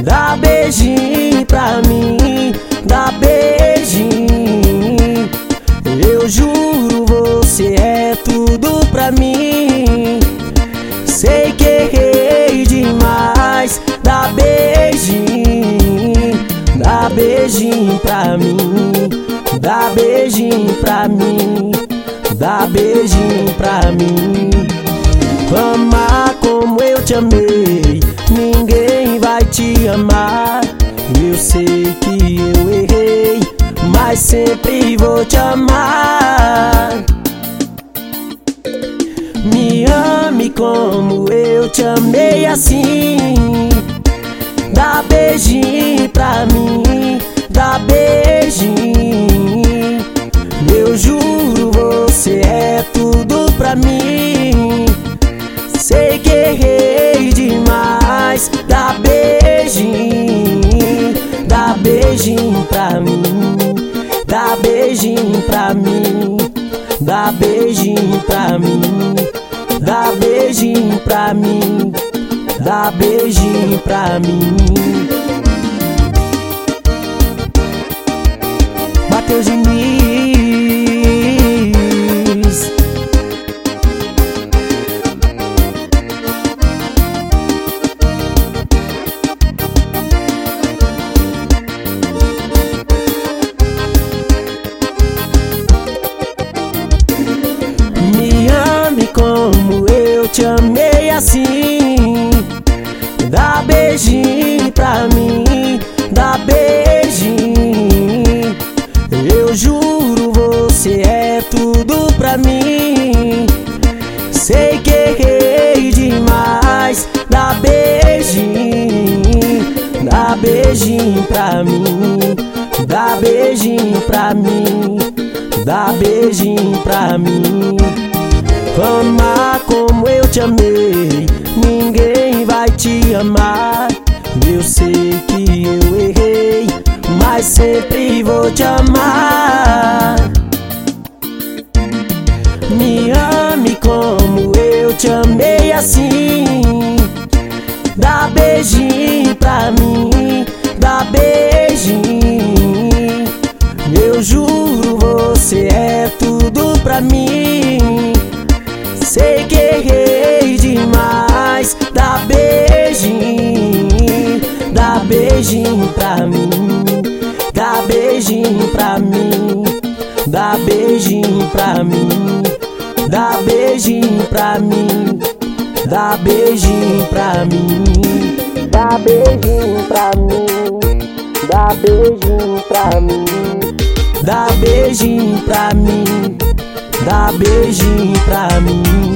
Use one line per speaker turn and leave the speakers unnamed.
Dá beijinho pra mim, dá beijinho. Eu juro, você é tudo pra mim. Sei que errei demais. Dá beijinho, dá beijinho pra mim, dá beijinho pra mim, dá beijinho pra mim. Amar como eu te amei, ninguém vai te amar. Eu sei que eu errei, mas sempre vou te amar. Me ame como eu te amei assim. Dá beijinho pra mim, dá beijinho. Eu juro, você é tudo pra mim. Sei que errei demais. Dá beijinho, dá beijinho pra mim, dá beijinho pra mim, dá beijinho pra mim, dá beijinho pra mim, dá beijinho pra mim. Matheus Diniz. Me ame como eu te amei assim. Dá beijinho pra mim, dá beijinho. Eu juro, você é tudo pra mim. Sei que errei demais. Dá beijinho, dá beijinho pra mim, dá beijinho pra mim, dá beijinho pra mim. Amar como eu te amei, ninguém vai te amar. Eu sei que eu errei, mas sempre vou te amar. Me ame como eu te amei assim. Dá beijinho pra mim, dá beijinho. Eu juro, você é tudo pra mim. Sei que errei demais. Dá beijinho, dá beijinho pra mim, dá beijinho pra mim, dá beijinho pra mim, dá beijinho pra mim, dá beijinho pra mim, dá beijinho pra mim, dá beijinho pra mim, dá beijinho pra mim, dá beijinho pra mim.